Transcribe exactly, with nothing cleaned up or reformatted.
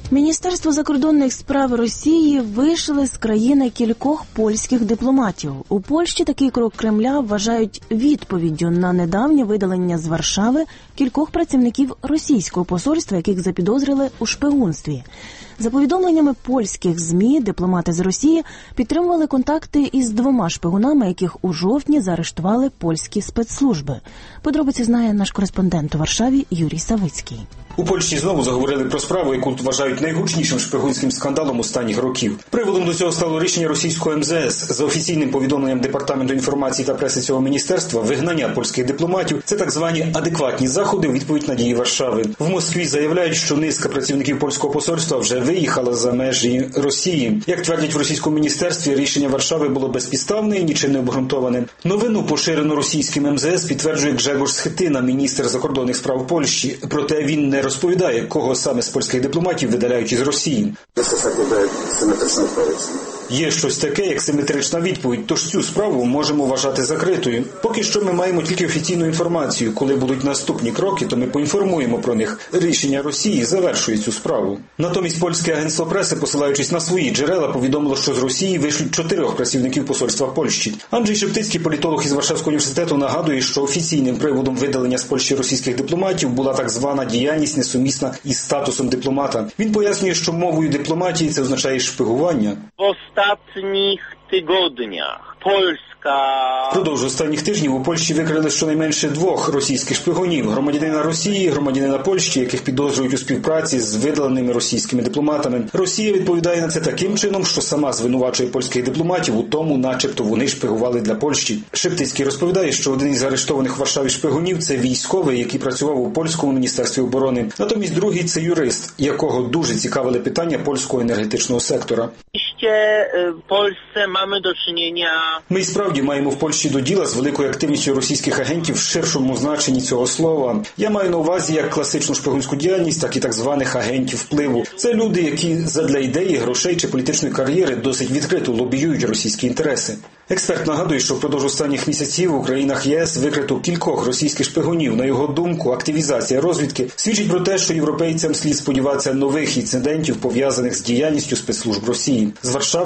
Міністерство закордонних справ Росії вийшло з країни кількох польських дипломатів. У Польщі такий крок Кремля вважають відповіддю на недавнє видалення з Варшави кількох працівників російського посольства, яких запідозрили у шпигунстві. За повідомленнями польських ЗМІ, дипломати з Росії підтримували контакти із двома шпигунами, яких у жовтні заарештували польські спецслужби. Подробиці знає наш кореспондент у Варшаві Юрій Савицький. У Польщі знову заговорили про справу, яку вважають найгучнішим шпигунським скандалом останніх років. Приводом до цього стало рішення російського ем зе ес. За офіційним повідомленням Департаменту інформації та преси цього міністерства, вигнання польських дипломатів – це так звані адекватні заходи у відповідь на дії Варшави. В Москві заявляють, що низка працівників польського посольства вже виїхала за межі Росії. Як твердять в російському міністерстві, рішення Варшави було безпідставне і нічим не обґрунтоване. Новину, поширену російським ем зе ес, підтверджує Гжегош Схетина, міністр закордонних справ Польщі. Проте він не розповідає, кого саме з польських дипломатів видаляють із Росії. Є щось таке, як симетрична відповідь, тож цю справу можемо вважати закритою. Поки що ми маємо тільки офіційну інформацію. Коли будуть наступні кроки, то ми поінформуємо про них. Рішення Росії завершує цю справу. Натомість польське агентство преси, посилаючись на свої джерела, повідомило, що з Росії вийшлють чотирьох працівників посольства Польщі. Анджей Шептицький, політолог із Варшавського університету, нагадує, що офіційним приводом видалення з Польщі російських дипломатів була так звана діяльність несумісна із статусом дипломата. Він пояснює, що мовою дипломатії це означає шпигування. В останніх тижнях Польська... Впродовж останніх тижнів у Польщі викрили щонайменше двох російських шпигунів – громадянина Росії і громадянина Польщі, яких підозрюють у співпраці з видаленими російськими дипломатами. Росія відповідає на це таким чином, що сама звинувачує польських дипломатів у тому, начебто вони шпигували для Польщі. Шептицький розповідає, що один із арештованих в Варшаві шпигунів – це військовий, який працював у польському міністерстві оборони. Натомість другий – це юрист, якого дуже цікавили питання польського енергетичного сектора. Ще в Польщі маємо до чинення... Ми справді маємо в Польщі до діла з великою активністю російських агентів в ширшому значенні цього слова. Я маю на увазі як класичну шпигунську діяльність, так і так званих агентів впливу. Це люди, які задля ідеї, грошей чи політичної кар'єри досить відкрито лобіюють російські інтереси. Експерт нагадує, що впродовж останніх місяців у країнах є ес викрито кількох російських шпигунів. На його думку, активізація розвідки свідчить про те, що європейцям слід сподіватися нових інцидентів, пов'язаних з діяльністю спецслужб Росії. З Варшави